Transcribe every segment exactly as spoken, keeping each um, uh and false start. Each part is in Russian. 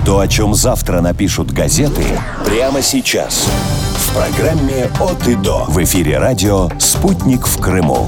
То, о чем завтра напишут газеты, прямо сейчас. В программе «От и до». В эфире радио «Спутник в Крыму».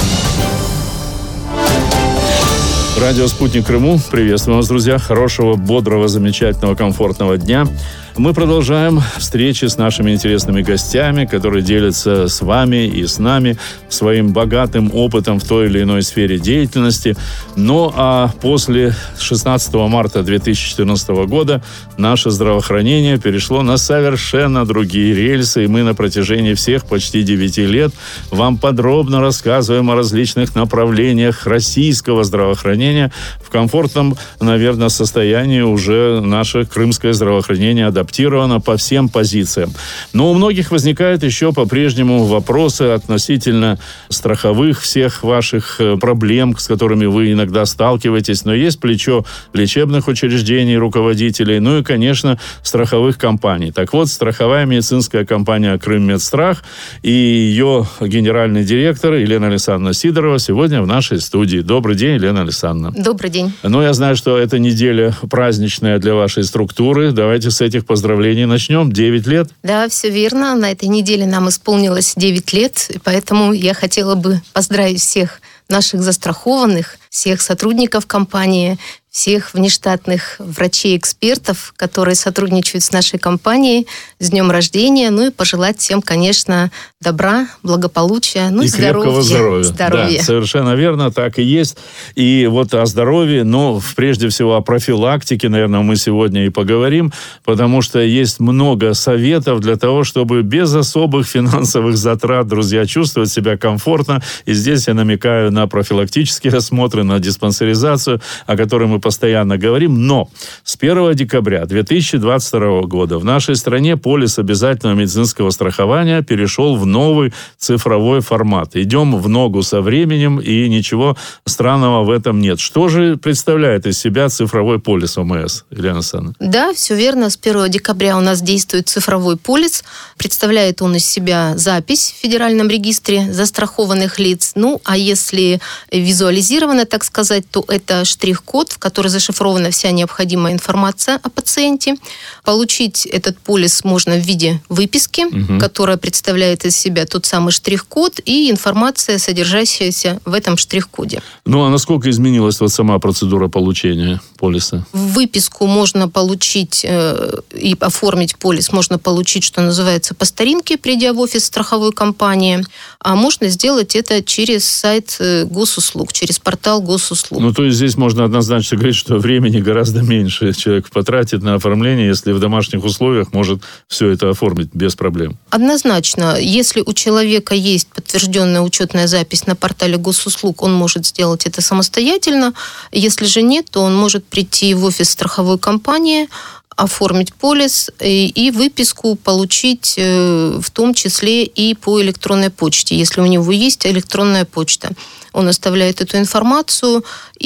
Радио «Спутник Крыму». Приветствуем вас, друзья. Хорошего, бодрого, замечательного, комфортного дня. Мы продолжаем встречи с нашими интересными гостями, которые делятся с вами и с нами своим богатым опытом в той или иной сфере деятельности. Ну, а после шестнадцатого марта две тысячи четырнадцатого года наше здравоохранение перешло на совершенно другие рельсы, и мы на протяжении всех почти девяти лет вам подробно рассказываем о различных направлениях российского здравоохранения. В комфортном, наверное, состоянии уже наше крымское здравоохранение адаптировано адаптировано по всем позициям. Но у многих возникают еще по-прежнему вопросы относительно страховых всех ваших проблем, с которыми вы иногда сталкиваетесь. Но есть плечо лечебных учреждений, руководителей, ну и, конечно, страховых компаний. Так вот, страховая медицинская компания «Крыммедстрах» и ее генеральный директор Елена Александровна Сидорова сегодня в нашей студии. Добрый день, Елена Александровна. Добрый день. Ну, я знаю, что эта неделя праздничная для вашей структуры. Давайте с этих поздравлений начнем. девять лет. Да, все верно. На этой неделе нам исполнилось девять лет, и поэтому я хотела бы поздравить всех наших застрахованных, всех сотрудников компании, всех внештатных врачей-экспертов, которые сотрудничают с нашей компанией, с днем рождения, ну и пожелать всем, конечно, добра, благополучия, ну и, и здоровья. крепкого здоровья. здоровья. Да, совершенно верно, так и есть. И вот о здоровье, но прежде всего о профилактике, наверное, мы сегодня и поговорим, потому что есть много советов для того, чтобы без особых финансовых затрат, друзья, чувствовать себя комфортно. И здесь я намекаю на профилактические осмотры, на диспансеризацию, о которой мы постоянно говорим. Но с первого декабря две тысячи двадцать второго года в нашей стране полис обязательного медицинского страхования перешел в новый цифровой формат. Идем в ногу со временем, и ничего странного в этом нет. Что же представляет из себя цифровой полис ОМС, Елена Александровна? Да, все верно. С первого декабря у нас действует цифровой полис. Представляет он из себя запись в Федеральном регистре застрахованных лиц. Ну, а если визуализировано, так сказать, то это штрих-код, в которой зашифрована вся необходимая информация о пациенте. Получить этот полис можно в виде выписки, угу. которая представляет из себя тот самый штрих-код и информация, содержащаяся в этом штрих-коде. Ну, а насколько изменилась вот сама процедура получения полиса? Выписку можно получить э, и оформить полис, можно получить, что называется, по старинке, придя в офис страховой компании, а можно сделать это через сайт госуслуг, через портал госуслуг. Ну, то есть здесь можно однозначно говорить, что времени гораздо меньше человек потратит на оформление, если в домашних условиях может все это оформить без проблем. Однозначно. Если у человека есть подтвержденная учетная запись на портале госуслуг, он может сделать это самостоятельно. Если же нет, то он может прийти в офис страховой компании, оформить полис и, и выписку получить, э, в том числе и по электронной почте, если у него есть электронная почта. Он оставляет эту информацию,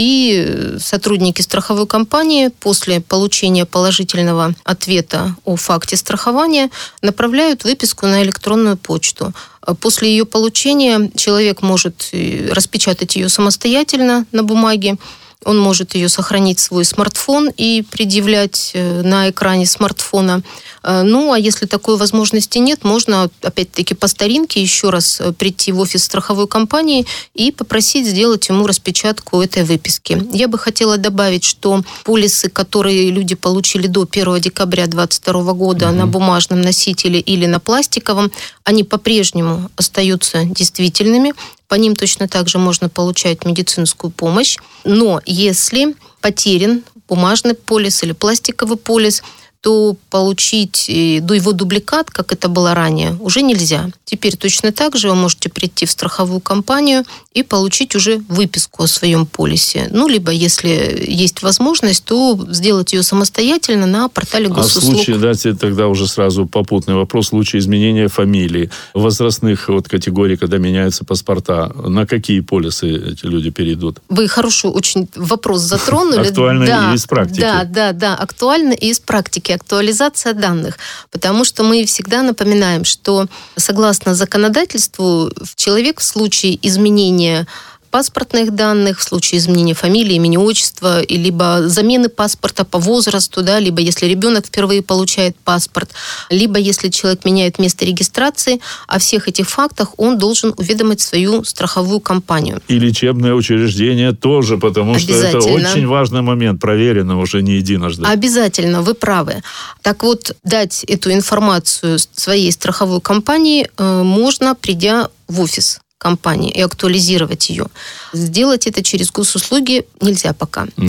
и сотрудники страховой компании после получения положительного ответа о факте страхования направляют выписку на электронную почту. После ее получения человек может распечатать ее самостоятельно на бумаге. Он может ее сохранить в свой смартфон и предъявлять на экране смартфона. Ну, а если такой возможности нет, можно, опять-таки, по старинке еще раз прийти в офис страховой компании и попросить сделать ему распечатку этой выписки. Я бы хотела добавить, что полисы, которые люди получили до первого декабря две тысячи двадцать второго года угу. на бумажном носителе или на пластиковом, они по-прежнему остаются действительными. По ним точно так же можно получать медицинскую помощь. Но если потерян бумажный полис или пластиковый полис, то получить до его дубликат, как это было ранее, уже нельзя. Теперь точно так же вы можете прийти в страховую компанию и получить уже выписку о своем полисе. Ну, либо, если есть возможность, то сделать ее самостоятельно на портале госуслуг. А в случае, дайте тогда уже сразу попутный вопрос, в случае изменения фамилии, возрастных вот категорий, когда меняются паспорта, на какие полисы эти люди перейдут? Вы хороший очень вопрос затронули. Актуально да, и из практики. Да, да, да, актуально и из практики. Актуализация данных. Потому что мы всегда напоминаем, что согласно законодательству человек в случае изменения паспортных данных, в случае изменения фамилии, имени, отчества, либо замены паспорта по возрасту, да, либо если ребенок впервые получает паспорт, либо если человек меняет место регистрации. О всех этих фактах он должен уведомить свою страховую компанию. И лечебное учреждение тоже, потому что это очень важный момент, проверено уже не единожды. Обязательно, вы правы. Так вот, дать эту информацию своей страховой компании э, можно, придя в офис компании и актуализировать ее. Сделать это через госуслуги нельзя пока. Угу.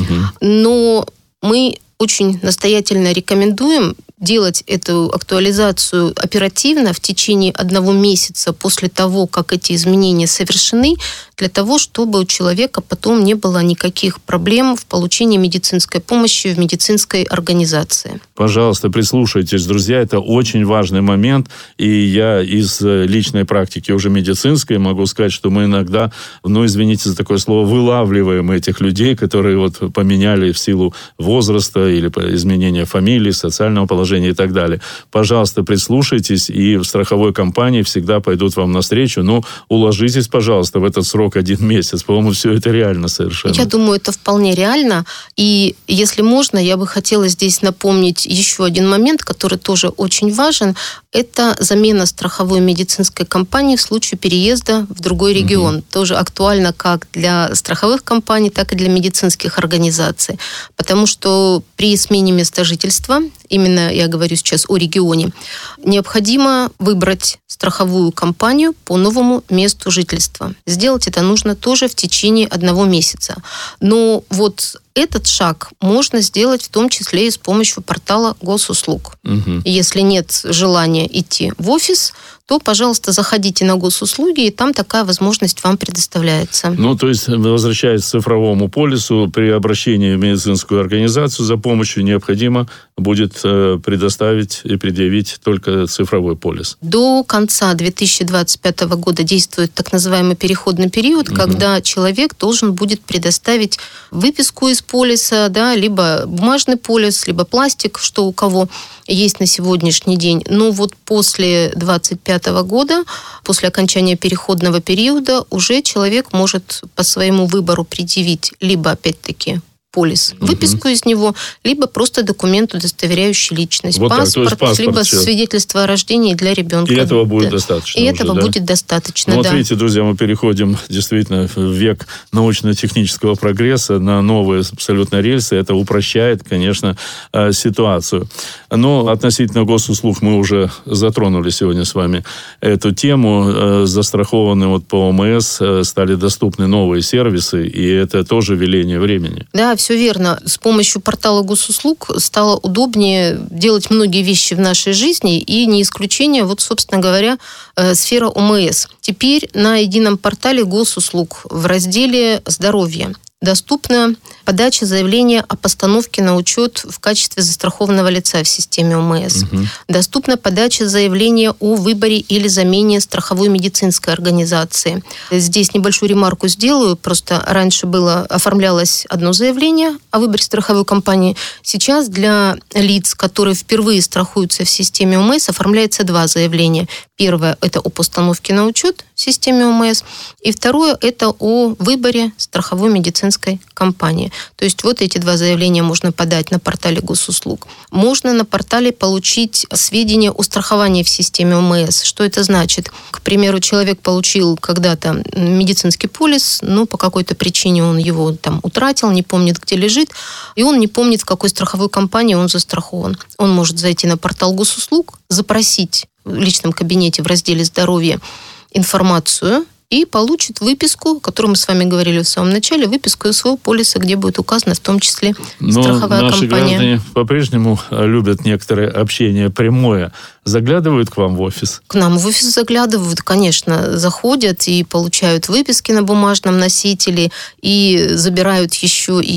Но мы очень настоятельно рекомендуем делать эту актуализацию оперативно в течение одного месяца после того, как эти изменения совершены, для того, чтобы у человека потом не было никаких проблем в получении медицинской помощи в медицинской организации. Пожалуйста, прислушайтесь, друзья, это очень важный момент, и я из личной практики уже медицинской могу сказать, что мы иногда, ну, извините за такое слово, вылавливаем этих людей, которые вот поменяли в силу возраста или изменения фамилии, социального положения и так далее. Пожалуйста, прислушайтесь, и в страховой компании всегда пойдут вам навстречу. Ну, уложитесь, пожалуйста, в этот срок один месяц. По-моему, все это реально совершенно. Я думаю, это вполне реально. И если можно, я бы хотела здесь напомнить еще один момент, который тоже очень важен. Это замена страховой медицинской компании в случае переезда в другой регион. Угу. Тоже актуально как для страховых компаний, так и для медицинских организаций. Потому что при смене места жительства, именно я говорю сейчас о регионе, необходимо выбрать страховую компанию по новому месту жительства. Сделать это нужно тоже в течение одного месяца. Но вот этот шаг можно сделать в том числе и с помощью портала госуслуг. Угу. Если нет желания идти в офис, то, пожалуйста, заходите на госуслуги, и там такая возможность вам предоставляется. Ну, то есть, возвращаясь к цифровому полису, при обращении в медицинскую организацию за помощью необходимо будет э, предоставить и предъявить только цифровой полис. До конца две тысячи двадцать пятого года действует так называемый переходный период, угу. когда человек должен будет предоставить выписку из полиса, да, либо бумажный полис, либо пластик, что у кого есть на сегодняшний день. Но вот после двадцать пятого года, после окончания переходного периода, уже человек может по своему выбору предъявить либо, опять-таки, полис, угу. выписку из него, либо просто документ, удостоверяющий личность. Вот паспорт, так, паспорт, либо все. Свидетельство о рождении для ребенка. И этого будет да. достаточно. И уже, этого да? будет достаточно, ну, да. Вот видите, друзья, мы переходим действительно в век научно-технического прогресса на новые абсолютно рельсы. Это упрощает, конечно, ситуацию. Но относительно госуслуг мы уже затронули сегодня с вами эту тему. Застрахованы вот по ОМС стали доступны новые сервисы, и это тоже веление времени. Да, все верно. С помощью портала госуслуг стало удобнее делать многие вещи в нашей жизни, и не исключение, вот, собственно говоря, сфера ОМС. Теперь на едином портале госуслуг в разделе «Здоровье» доступна подача заявления о постановке на учет в качестве застрахованного лица в системе ОМС. Угу. Доступна подача заявления о выборе или замене страховой медицинской организации. Здесь небольшую ремарку сделаю. Просто раньше было, оформлялось одно заявление о выборе страховой компании. Сейчас для лиц, которые впервые страхуются в системе ОМС, оформляется два заявления. Первое – это о постановке на учет в системе ОМС. И второе – это о выборе страховой медицинской компании. То есть вот эти два заявления можно подать на портале госуслуг. Можно на портале получить сведения о страховании в системе ОМС. Что это значит? К примеру, человек получил когда-то медицинский полис, но по какой-то причине он его там утратил, не помнит, где лежит, и он не помнит, в какой страховой компании он застрахован. Он может зайти на портал госуслуг, запросить в личном кабинете в разделе «Здоровье» информацию и получит выписку, о которой мы с вами говорили в самом начале, выписку из своего полиса, где будет указана в том числе Но страховая наши компания. Наши граждане по-прежнему любят некоторое общение прямое. Заглядывают к вам в офис? К нам в офис заглядывают, конечно, заходят и получают выписки на бумажном носителе, и забирают еще и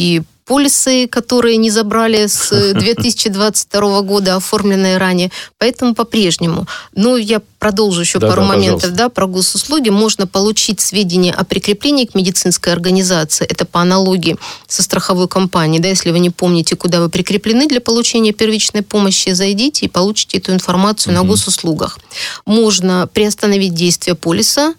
полисы, которые не забрали с две тысячи двадцать второго года, оформленные ранее. Поэтому по-прежнему. Но я продолжу еще да, пару да, моментов да, про госуслуги. Можно получить сведения о прикреплении к медицинской организации. Это по аналогии со страховой компанией. Да, если вы не помните, куда вы прикреплены для получения первичной помощи, зайдите и получите эту информацию угу. на госуслугах. Можно приостановить действие полиса.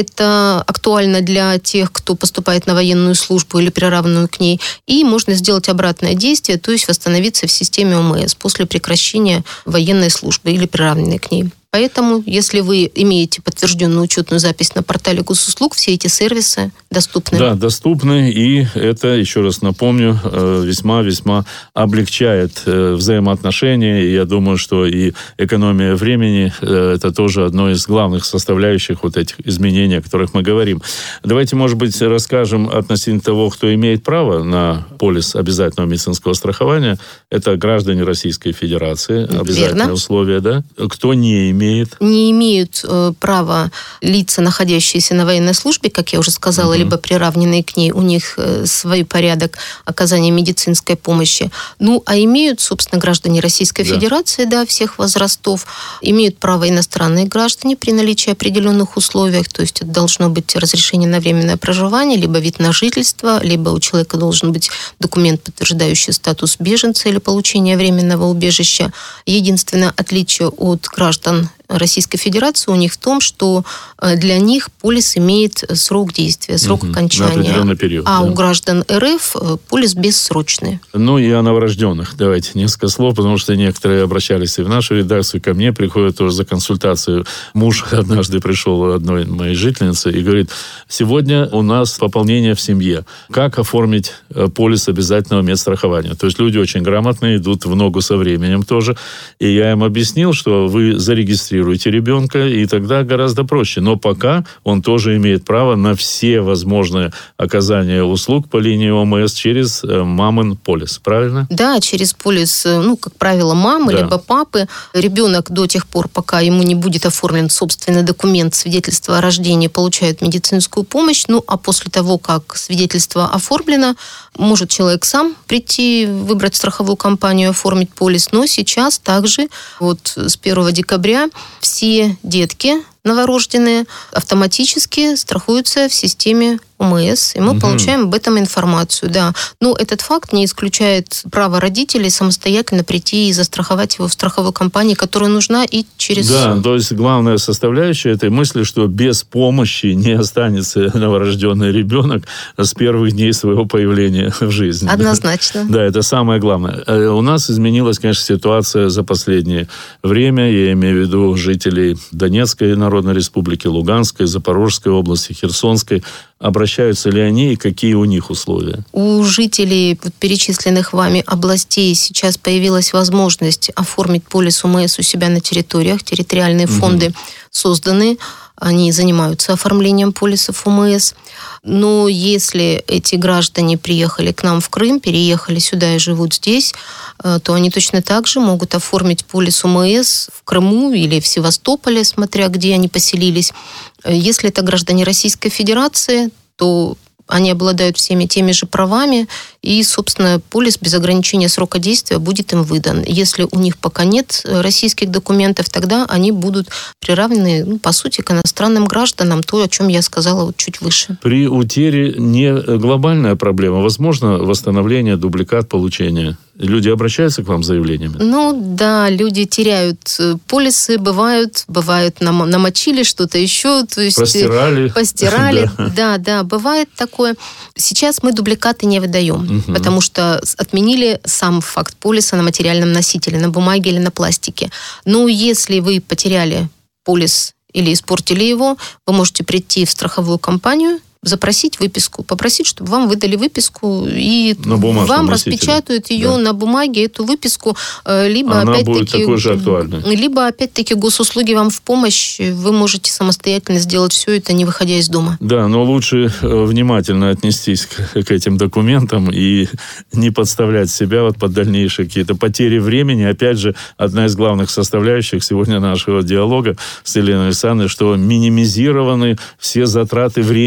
Это актуально для тех, кто поступает на военную службу или приравненную к ней. И можно сделать обратное действие, то есть восстановиться в системе ОМС после прекращения военной службы или приравненной к ней. Поэтому, если вы имеете подтвержденную учетную запись на портале госуслуг, все эти сервисы доступны. Да, доступны, и это, еще раз напомню, весьма-весьма облегчает взаимоотношения. И я думаю, что и экономия времени – это тоже одно из главных составляющих вот этих изменений, о которых мы говорим. Давайте, может быть, расскажем относительно того, кто имеет право на полис обязательного медицинского страхования. Это граждане Российской Федерации. Обязательное Верно. Условие, да? Кто не имеет? Имеет. Не имеют э, права лица, находящиеся на военной службе, как я уже сказала, угу. либо приравненные к ней, у них э, свой порядок оказания медицинской помощи. Ну, а имеют, собственно, граждане Российской да. Федерации, да, всех возрастов, имеют право иностранные граждане при наличии определенных условий, то есть это должно быть разрешение на временное проживание, либо вид на жительство, либо у человека должен быть документ, подтверждающий статус беженца или получение временного убежища. Единственное отличие от граждан Российской Федерации у них в том, что для них полис имеет срок действия, срок угу, окончания. На определенный период. А да. у граждан РФ полис бессрочный. Ну и о новорожденных. Давайте несколько слов, потому что некоторые обращались и в нашу редакцию, ко мне приходят тоже за консультацию. Муж однажды пришел у одной моей жительницы и говорит, сегодня у нас пополнение в семье. Как оформить полис обязательного медстрахования? То есть люди очень грамотные, идут в ногу со временем тоже. И я им объяснил, что вы зарегистрируете ребенка, и тогда гораздо проще. Но пока он тоже имеет право на все возможные оказания услуг по линии ОМС через мамин полис. Правильно? Да, через полис, ну, как правило, мамы, да. либо папы. Ребенок до тех пор, пока ему не будет оформлен собственный документ, свидетельство о рождении, получает медицинскую помощь. Ну, а после того, как свидетельство оформлено, может человек сам прийти, выбрать страховую компанию, оформить полис. Но сейчас также, вот с первого декабря, все детки новорожденные автоматически страхуются в системе ОМС, и мы угу. получаем об этом информацию, да. Но этот факт не исключает право родителей самостоятельно прийти и застраховать его в страховой компании, которая нужна и через... Да, то есть главная составляющая этой мысли, что без помощи не останется новорожденный ребенок с первых дней своего появления в жизни. Однозначно. Да, это самое главное. У нас изменилась, конечно, ситуация за последнее время, я имею в виду жителей Донецкой Народной Республики, Луганской, Запорожской области, Херсонской. Обращаются ли они и какие у них условия? У жителей перечисленных вами областей сейчас появилась возможность оформить полис ОМС у себя на территориях. Территориальные угу. фонды созданы. Они занимаются оформлением полисов ОМС. Но если эти граждане приехали к нам в Крым, переехали сюда и живут здесь, то они точно так же могут оформить полис ОМС в Крыму или в Севастополе, смотря где они поселились. Если это граждане Российской Федерации, то они обладают всеми теми же правами, и, собственно, полис без ограничения срока действия будет им выдан. Если у них пока нет российских документов, тогда они будут приравнены, ну, по сути, к иностранным гражданам, то, о чем я сказала вот чуть выше. При утере не глобальная проблема. Возможно, восстановление, дубликат получения. Люди обращаются к вам с заявлениями? Ну, да, люди теряют полисы, бывают, бывают нам, намочили что-то еще. То есть постирали. Постирали, да, да, бывает такое. Сейчас мы дубликаты не выдаем, угу. потому что отменили сам факт полиса на материальном носителе, на бумаге или на пластике. Но если вы потеряли полис или испортили его, вы можете прийти в страховую компанию, запросить выписку, попросить, чтобы вам выдали выписку, и вам носителе. Распечатают ее да. на бумаге, эту выписку, либо она опять-таки... будет такой же актуальной. Либо, опять-таки, госуслуги вам в помощь, вы можете самостоятельно сделать все это, не выходя из дома. Да, но лучше внимательно отнестись к, к этим документам и не подставлять себя вот под дальнейшие какие-то потери времени. Опять же, одна из главных составляющих сегодня нашего диалога с Еленой Александровной, что минимизированы все затраты времени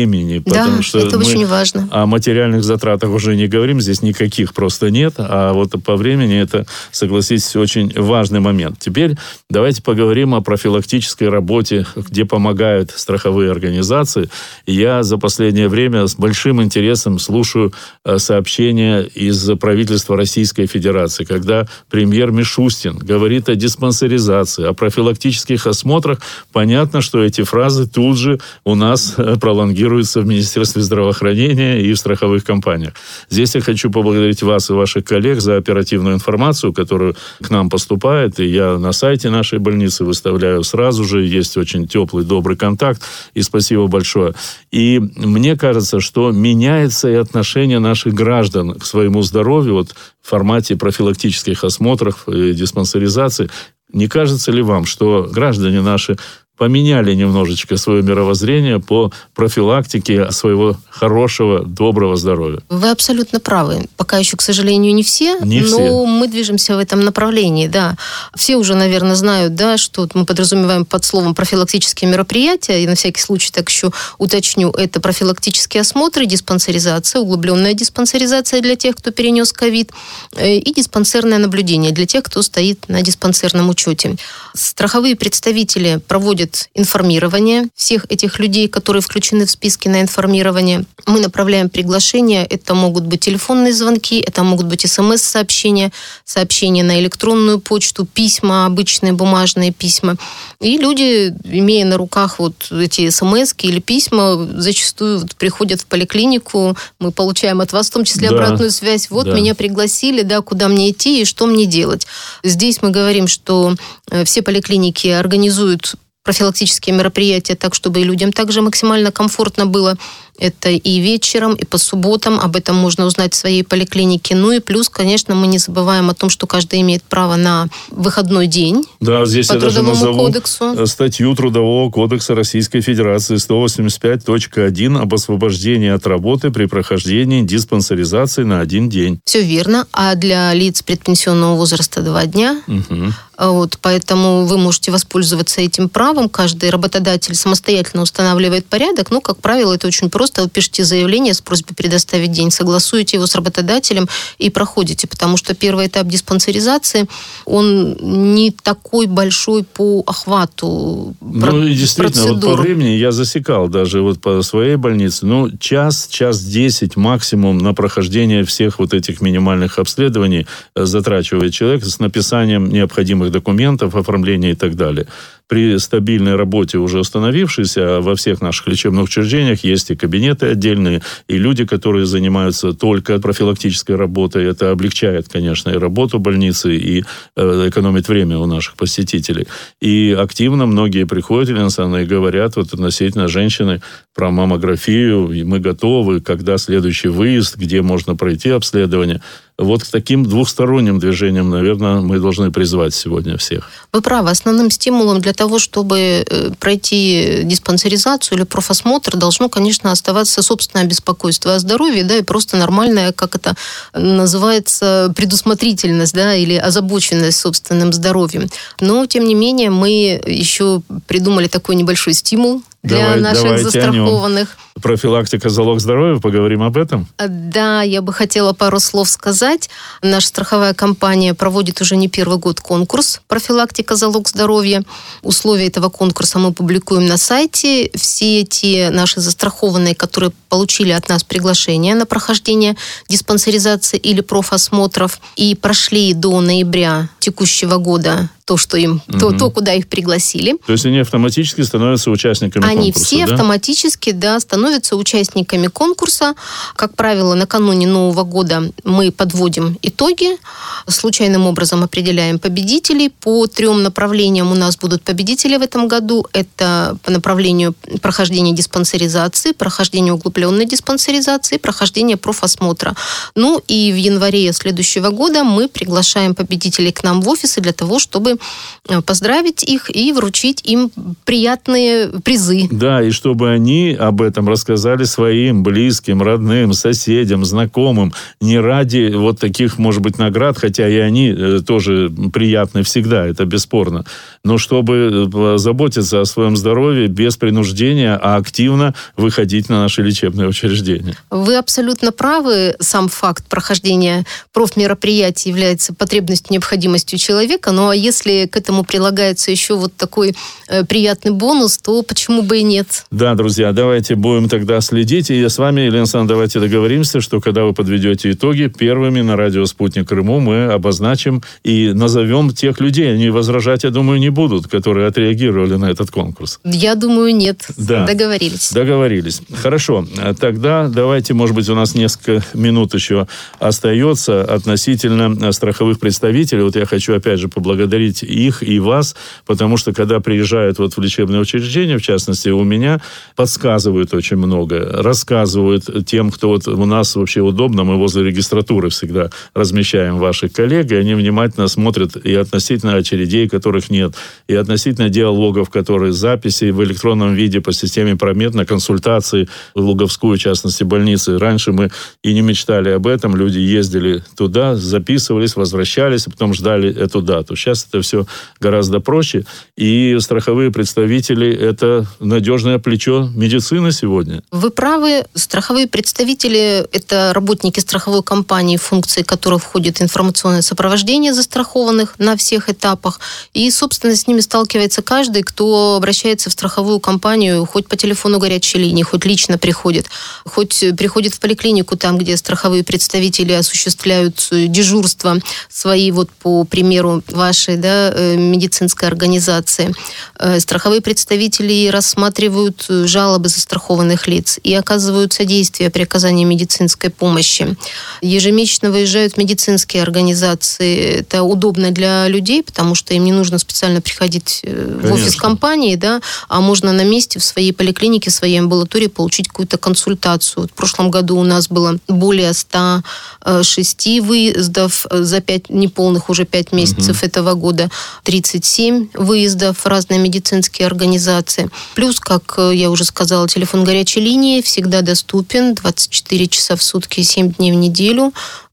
потому да, что это мы очень важно. О материальных затратах уже не говорим, здесь никаких просто нет, а вот по времени это, согласитесь, очень важный момент. Теперь давайте поговорим о профилактической работе, где помогают страховые организации. Я за последнее время с большим интересом слушаю сообщения из правительства Российской Федерации, когда премьер Мишустин говорит о диспансеризации, о профилактических осмотрах. Понятно, что эти фразы тут же у нас пролонгируются в Министерстве здравоохранения и в страховых компаниях. Здесь я хочу поблагодарить вас и ваших коллег за оперативную информацию, которую к нам поступает. И я на сайте нашей больницы выставляю сразу же. Есть очень теплый, добрый контакт. И спасибо большое. И мне кажется, что меняется и отношение наших граждан к своему здоровью вот, в формате профилактических осмотров и диспансеризации. Не кажется ли вам, что граждане наши поменяли немножечко свое мировоззрение по профилактике своего хорошего, доброго здоровья? Вы абсолютно правы. Пока еще, к сожалению, не все, не но все. мы движемся в этом направлении, да. Все уже, наверное, знают, да, что мы подразумеваем под словом профилактические мероприятия, и на всякий случай так еще уточню, это профилактические осмотры, диспансеризация, углубленная диспансеризация для тех, кто перенес ковид, и диспансерное наблюдение для тех, кто стоит на диспансерном учете. Страховые представители проводят информирование всех этих людей, которые включены в списки на информирование. Мы направляем приглашения. Это могут быть телефонные звонки, это могут быть смс-сообщения, сообщения на электронную почту, письма, обычные бумажные письма. И люди, имея на руках вот эти смс-ки или письма, зачастую вот приходят в поликлинику. Мы получаем от вас в том числе да. обратную связь. Вот да. меня пригласили, да, куда мне идти и что мне делать. Здесь мы говорим, что все поликлиники организуют профилактические мероприятия так, чтобы и людям также максимально комфортно было. Это и вечером, и по субботам. Об этом можно узнать в своей поликлинике. Ну и плюс, конечно, мы не забываем о том, что каждый имеет право на выходной день. Да, здесь по я даже назову кодексу. статью Трудового кодекса Российской Федерации сто восемьдесят пять точка один об освобождении от работы при прохождении диспансеризации на один день. Все верно. А для лиц предпенсионного возраста два дня. Угу. Вот, поэтому вы можете воспользоваться этим правом. Каждый работодатель самостоятельно устанавливает порядок. Ну, как правило, это очень просто. Вы пишете заявление с просьбой предоставить день, согласуете его с работодателем и проходите. Потому что первый этап диспансеризации, он не такой большой по охвату про- Ну, и действительно, процедур. вот по времени я засекал даже вот по своей больнице. Ну, час, час десять максимум на прохождение всех вот этих минимальных обследований затрачивает человек с написанием необходимых документов, оформления и так далее. При стабильной работе, уже установившейся, во всех наших лечебных учреждениях есть и кабинеты отдельные, и люди, которые занимаются только профилактической работой. Это облегчает, конечно, и работу больницы, и э, экономит время у наших посетителей. И активно многие приходят, Елена Александровна, и говорят вот относительно женщины про маммографию, и мы готовы, когда следующий выезд, где можно пройти обследование. Вот к таким двухсторонним движениям, наверное, мы должны призвать сегодня всех. Вы правы. Основным стимулом для того, чтобы пройти диспансеризацию или профосмотр, должно, конечно, оставаться собственное беспокойство о здоровье, да, и просто нормальная, как это называется, предусмотрительность, да, или озабоченность собственным здоровьем. Но, тем не менее, мы еще придумали такой небольшой стимул для Давай, наших застрахованных. Профилактика – залог здоровья. Поговорим об этом? Да, я бы хотела пару слов сказать. Наша страховая компания проводит уже не первый год конкурс «Профилактика – залог здоровья». Условия этого конкурса мы публикуем на сайте. Все те наши застрахованные, которые получили от нас приглашение на прохождение диспансеризации или профосмотров и прошли до ноября текущего года то, что им, угу. то, то, куда их пригласили. То есть они автоматически становятся участниками они конкурса, все да? автоматически, да, становятся участниками конкурса. Как правило, накануне Нового года мы подводим итоги, случайным образом определяем победителей. По трем направлениям у нас будут победители в этом году. Это по направлению прохождения диспансеризации, прохождения углубленной диспансеризации, прохождения профосмотра. Ну и в январе следующего года мы приглашаем победителей к нам в офисы для того, чтобы чтобы поздравить их и вручить им приятные призы. Да, и чтобы они об этом рассказали своим близким, родным, соседям, знакомым. Не ради вот таких, может быть, наград, хотя и они тоже приятны всегда, это бесспорно. Но чтобы заботиться о своем здоровье без принуждения, а активно выходить на наши лечебные учреждения. Вы абсолютно правы. Сам факт прохождения профмероприятий является потребностью, необходимостью человека. Ну, а если к этому прилагается еще вот такой э, приятный бонус, то почему бы и нет? Да, друзья, давайте будем тогда следить. И я с вами, Елена Александровна, давайте договоримся, что когда вы подведете итоги, первыми на радио «Спутник Крыму» мы обозначим и назовем тех людей. Они возражать, я думаю, не будут, которые отреагировали на этот конкурс. Я думаю, нет. Да. Договорились. Договорились. Хорошо. Тогда давайте, может быть, у нас несколько минут еще остается относительно страховых представителей. Вот я хочу, опять же, поблагодарить их и вас, потому что, когда приезжают вот в лечебное учреждение, в частности, у меня, подсказывают очень много, рассказывают тем, кто вот у нас вообще удобно, мы возле регистратуры всегда размещаем ваших коллег, и они внимательно смотрят и относительно очередей, которых нет, и относительно диалогов, которые записи в электронном виде по системе Промед на консультации в Луговскую, в частности, больницы. Раньше мы и не мечтали об этом, люди ездили туда, записывались, возвращались, а потом ждали эту дату. Сейчас это все гораздо проще, и страховые представители – это надежное плечо медицины сегодня. Вы правы. Страховые представители – это работники страховой компании, в функции которых входит информационное сопровождение застрахованных на всех этапах. И, собственно, с ними сталкивается каждый, кто обращается в страховую компанию, хоть по телефону горячей линии, хоть лично приходит, хоть приходит в поликлинику, там, где страховые представители осуществляют дежурство свои, вот по примеру вашей, да, медицинской организации. Страховые представители рассматривают жалобы застрахованных лиц и оказывают содействие при оказании медицинской помощи. Ежемесячно выезжают медицинские организации. Это удобно для людей, потому что им не нужно специально приходить в Конечно. офис компании, да, а можно на месте в своей поликлинике, в своей амбулатории получить какую-то консультацию. В прошлом году у нас было более ста шести выездов за пять, неполных уже пять месяцев угу. этого года, тридцать семь выездов в разные медицинские организации. Плюс, как я уже сказала, телефон горячей линии всегда доступен двадцать четыре часа в сутки, семь дней в неделю.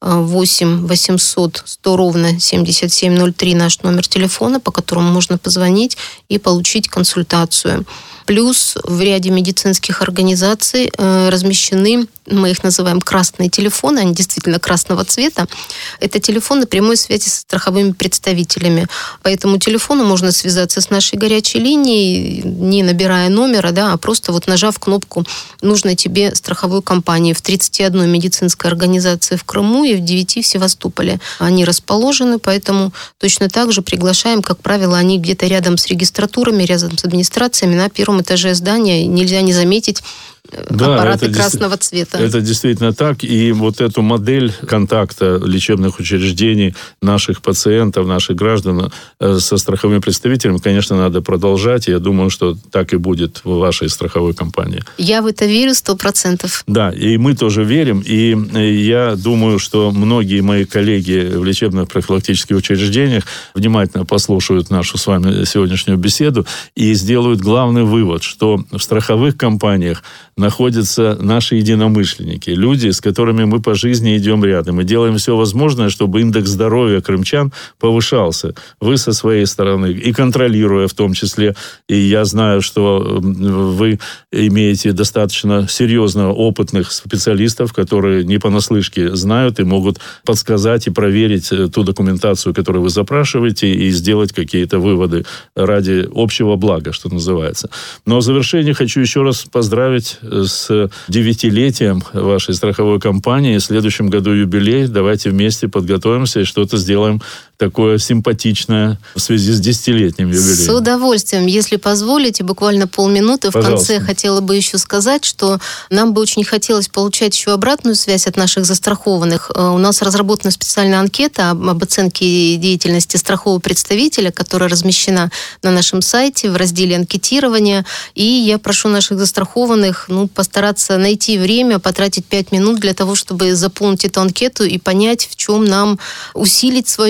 восемь восемьсот сто ровно семьдесят семь ноль три наш номер телефона, по которому можно позвонить и получить консультацию. Плюс в ряде медицинских организаций э, размещены, мы их называем красные телефоны, они действительно красного цвета. Это телефоны прямой связи со страховыми представителями. По этому телефону можно связаться с нашей горячей линией, не набирая номера, да, а просто вот нажав кнопку нужной тебе страховой компании. В тридцати одной медицинской организации в Крыму и в девяти в Севастополе они расположены, поэтому точно так же приглашаем, как правило, они где-то рядом с регистратурами, рядом с администрациями на первом этаже здания, нельзя не заметить да, аппараты это красного цвета. Это действительно так. И вот эту модель контакта лечебных учреждений, наших пациентов, наших граждан со страховыми представителями, конечно, надо продолжать. Я думаю, что так и будет в вашей страховой компании. Я в это верю сто процентов. Да, и мы тоже верим. И я думаю, что многие мои коллеги в лечебных профилактических учреждениях внимательно послушают нашу с вами сегодняшнюю беседу и сделают главный вывод, что в страховых компаниях находятся наши единомышленники, люди, с которыми мы по жизни идем рядом и делаем все возможное, чтобы индекс здоровья крымчан повышался. Вы со своей стороны, и контролируя в том числе, и я знаю, что вы имеете достаточно серьезно опытных специалистов, которые не понаслышке знают и могут подсказать и проверить ту документацию, которую вы запрашиваете, и сделать какие-то выводы ради общего блага, что называется. Но в завершение хочу еще раз поздравить с девятилетием вашей страховой компании. В следующем году юбилей. Давайте вместе подготовимся и что-то сделаем такое симпатичное в связи с десятилетним юбилеем. С удовольствием. Если позволите, буквально полминуты. В Пожалуйста. конце хотела бы еще сказать, что нам бы очень хотелось получать еще обратную связь от наших застрахованных. У нас разработана специальная анкета об оценке деятельности страхового представителя, которая размещена на нашем сайте в разделе анкетирования. И я прошу наших застрахованных ну, постараться найти время, потратить пять минут для того, чтобы заполнить эту анкету и понять, в чем нам усилить свою работу,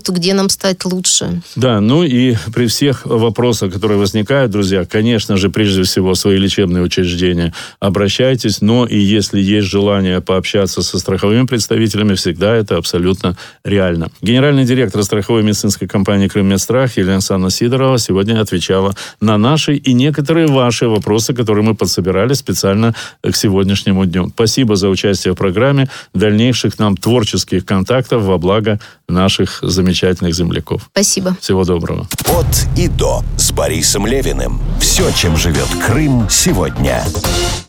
подскажут, где нам стать лучше. Да, ну и при всех вопросах, которые возникают, друзья, конечно же, прежде всего, свои лечебные учреждения обращайтесь, но и если есть желание пообщаться со страховыми представителями, всегда это абсолютно реально. Генеральный директор страховой медицинской компании «Крыммедстрах» Елена Александровна Сидорова сегодня отвечала на наши и некоторые ваши вопросы, которые мы подсобирали специально к сегодняшнему дню. Спасибо за участие в программе, дальнейших нам творческих контактов во благо наших замечательных земляков. Спасибо. Всего доброго. От и до с Борисом Левиным. Все, чем живет Крым сегодня.